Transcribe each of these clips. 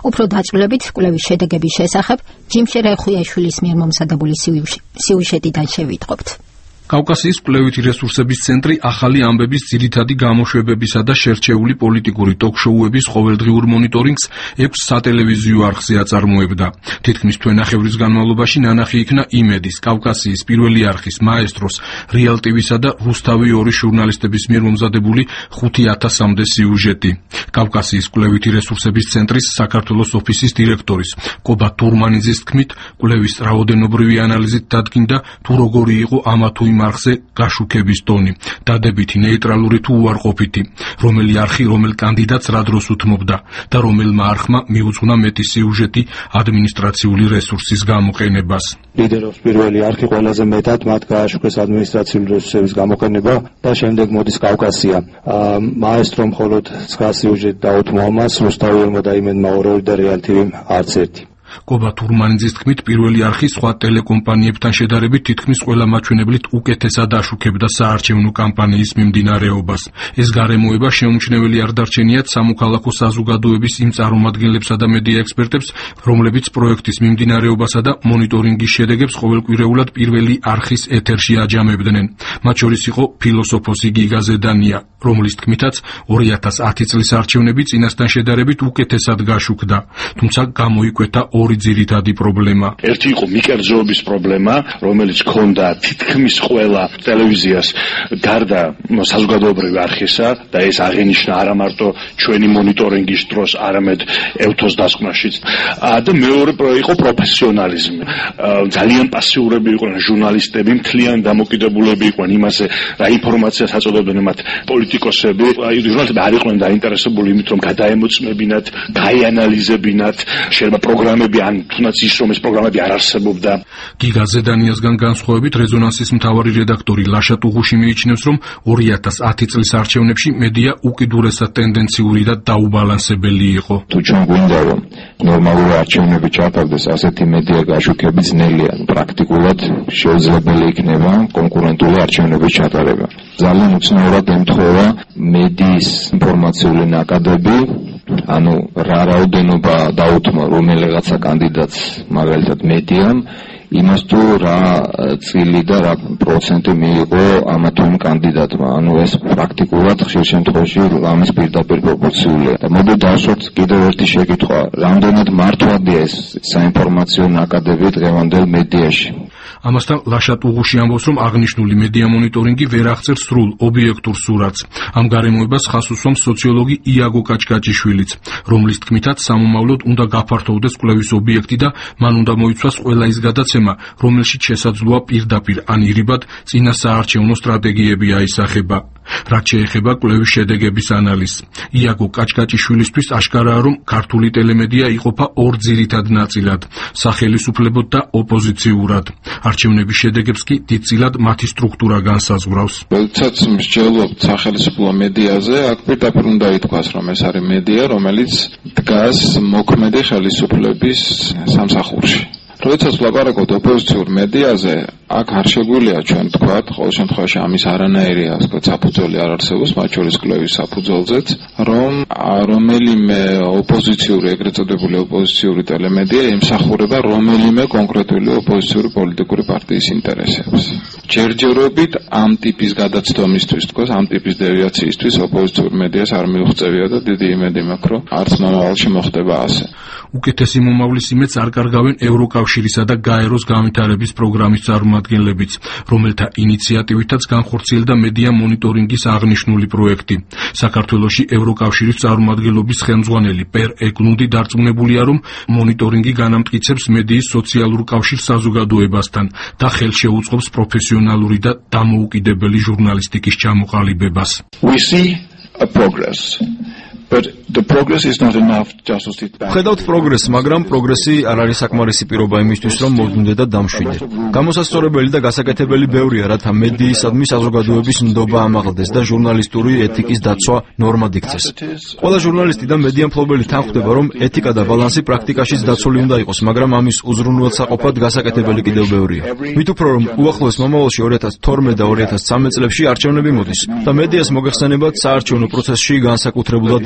უფრო დაწვრილებით კვლევის შედეგების შესახებ ჯიმ შერეხუიაშვილის მიერ მომზადებული სიუჟეტიდან შევიტყობთ. კავკასიის კვლევითი რესურსების ცენტრი ახალი ამბების ძირითადი გამოშვებებისა და შერჩეული პოლიტიკური ტოქ-შოუების ყოველდღიურ მონიტორინგს 6 სატელევიზიო არხზე აწარმოებდა. თითქმის თვენახევრის განმავლობაში ნანახი იქნა იმედის, კავკასიის პირველი არხის, მაესტროს, რეალ ტივისა და რუსთავი 2 ჟურნალისტების მიერ მომზადებული 5000-მდე სიუჟეტი. კავკასიის კვლევითი რესურსების ცენტრის საქართველოს ოფისის დირექტორის კობა თურმანიძის თქმით, კვლევის რაოდენობრივი ანალიზით დადგინდა, თუ როგორი იყო ამა თუ არხზე გაშუქების ტონი, დადებითი, ნეიტრალური თუ უარყოფითი, რომელი არხი რომელ კანდიდატს რა დროს უთმობდა და რომელმა არხმა მიუძღვნა მეტი სიუჟეტი ადმინისტრაციული რესურსის გამოყენებას. ლიდერობს პირველი არხი ყველაზე მეტად მათ გააშუქეს ადმინისტრაციული რესურსების გამოყენება და შემდეგ მოდის კავკასია. მაესტრო მხოლოდ 9 სიუჟეტი დაუთმო ამას, რუსთავი და იმედმა 2 და რეალ ტივიმ არც ერთი. კობა თურმანიძის თქმით, პირველი არხი სხვა ტელეკომპანიებთან შედარებით თითქმის ყველა მაჩვენებლით უკეთესად აშუქებდა საარჩევნო კამპანიის მიმდინარეობას. ეს გარემოება შეუმჩნეველი არ დარჩენიათ სამოქალაქო საზოგადოების იმ წარმომადგენლებსა და მედია ექსპერტებს, რომლებიც პროექტის მიმდინარეობასა და მონიტორინგის შედეგებს ყოველკვირეულად პირველი არხის ეთერში აჯამებდნენ. მათ შორის იყო ფილოსოფოსი გიგა ზედანია, რომლის თქმითაც 2010 წლის არჩევნები წინასთან შედარებით უკეთესად გაშუქდა, თუმცა გამოიკვეთა 2 ძირითადი პრობლემა. ერთი იყო მიკერძოების პრობლემა, რომელიც ჰქონდა თითქმის ყველა ტელევიზიას გარდა საზოგადოებრივი არხისა და ეს აღენიშნა არა მარტო ჩვენი მონიტორინგის დროს, არამედ ევთოს დასკვნაშიც. და მეორე იყო პროფესიონალიზმი. ძალიან პასიურები იყვნენ ჟურნალისტები, მთლიან დამოკიდებულები იყვნენ იმაზე, რა ინფორმაციას აწოდებდნენ მათ პოლიტიკოსები. ჟურნალისტები არ იყვნენ დაინტერესებული იმით, რომ გადაემოწმებინათ, გაიანალიზებინათ შეიძლება პროგრამები ან თუნდაც ის რომ ეს პროგრამები არ არსებობდა. გიგა ზედანიასგან განსხვავებით რეზონანსის მთავარი რედაქტორი ლაშა ტუღუში მიიჩნევს, რომ 2010 წლის არჩევნებში მედია უკიდურესად ტენდენციური და დაუბალანსებელი იყო. თუ ჩვენ გვინდა რომ ნორმალური არჩევნები ჩატარდეს, ასეთი მედია გაშუქები ძნელია. პრაქტიკულად შეუძლებელი იქნება კონკურენტული არჩევნების ჩატარება. ძალიან უცნაურად ემთხვევა მედიის ინფორმაციული ნაკადები, ანუ რა რაოდენობა დაუთმო რომელიღაცა კანდიდატს მაგალითად მედიამ, იმას თუ რა წილი და რა პროცენტი მიიღო ამა თუ იმ კანდიდატმა. ანუ ეს პრაქტიკულად ხშირ შემთხვევაში ამის პირდაპირ პროპორციულია. და მოდი დავსვათ კიდევ ერთი შეკითხვა, რამდენად მართვადია ეს საინფორმაციო ნაკადები დღევანდელ მედიაში? ამასთან ლაშა ტუღუში ამბობს, რომ აღნიშნული მედია მონიტორინგი ვერ აღწერს სრულ ობიექტურ სურათს. ამ გარემოებას ხაზს უსვამს სოციოლოგი იაგო კაჭკაჭიშვილიც, რომლის თქმითაც სამომავლოდ უნდა გაფართოვდეს კვლევის ობიექტი და მან უნდა მოიცვას ყველა ის გადაცემა, რომელშიც შესაძლოა პირდაპირ ან ირიბად წინა საარჩევნო სტრატეგიები აისახება. რაც შეეხება კვლევის შედეგების ანალიზს. იაგო კაჭკაჭიშვილისთვის აშკარაა, რომ ქართული ტელემედია იყოფა 2 ძირითად ნაწილად, სახელისუფლებოდ და ოპოზიციურად. არჩევნების შედეგებს კი დიდწილად მათი სტრუქტურა განსაზღვრავს. როდესაც მსჯელობთ სახელმწიფო მედიაზე, აქ პირდაპირ უნდა ითქვას, რომ ეს არის მედია, რომელიც დგას მოქმედი ხელისუფლების სამსახურში. როდესაც ვლაპარაკობთ ოპოზიციურ მედიაზე, აქ არ შეგვიძლია ჩვენ თქვათ, ყოველ შემთხვევაში ამის არანაირი საფუძველი არ არსებობს, მათ შორის კვლევის საფუძველზეც, რომ რომელიმე ოპოზიციური, ეგრეთ წოდებული ოპოზიციური ტელემედია ემსახურება რომელიმე კონკრეტული ოპოზიციური პოლიტიკური პარტიის ინტერესებს. ჯერჯერობით ამ ტიპის გადაცდომისთვის, თქოს, ამ ტიპის დევიაციისთვის ოპოზიციურ მედიას არ მიუღწევია და დიდი იმედი მაქვს, რომ არც მომავალში მოხდება ასე. უკეთესი მომავლის იმედს არ კარგავენ ევროკავშირისა და გაეროს განვითარების პროგრამის წარმომადგენლებიც, რომელთა ინიციატივითაც განხორციელდა მედია მონიტორინგის აღნიშნული პროექტი. საქართველოში ევროკავშირის წარმომადგენლობის ხელმძღვანელი პერ ეკლუნდი დარწმუნებულია, რომ მონიტორინგი განამტკიცებს მედიის სოციალურ კავშირს საზოგადოებასთან და ხელს შეუწყობს პროფესიონალური და დამოუკიდებელი ჟურნალისტიკის ჩამოყალიბებას. We see a progress. But the progress is not enough just to sit back. ხედავთ პროგრესს, მაგრამ პროგრესი არ არის საკმარისი პირობა იმისთვის, რომ მოვდუნდე და დამშვიდე. გამოსასწორებელი და გასაკეთებელი ბევრია, რათა მედიისადმი საზოგადოების ნდობა ამაღლდეს და ჟურნალისტური ეთიკის დაცვა ნორმად იქცეს. ყველა ჟურნალისტი და მედია მფლობელი თანხმდება, რომ ეთიკა და ბალანსი პრაქტიკაშიც დაცული უნდა იყოს, მაგრამ ამის უზრუნველსაყოფად გასაკეთებელი კიდევ ბევრია. მით უფრო რომ უახლოეს მომავალში 2012 და 2013 წლებში არჩევნები მოდის და მედიას მოგეხსენებათ საარჩევნო პროცესში განსაკუთრებულად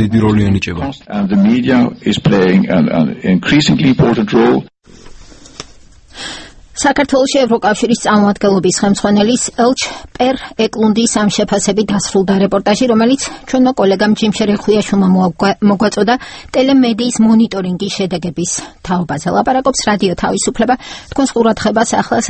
დიდი როლი ენიჭება. And the media is playing an increasingly important role. საქართველოში ევროკავშირის წარმომადგენლობის ხელმძღვანელის ელჩ პერ ეკლუნდის ამ შეფასებით დასრულდა რეპორტაჟი, რომელიც ჩვენმა კოლეგამ ჯიმშერ ხვიაშვილმა მოგვაწოდა ტელემედიის მონიტორინგის შედეგების თაობაზე. ლაპარაკობს რადიო თავისუფლება. თქვენს ყურადღებას ახლა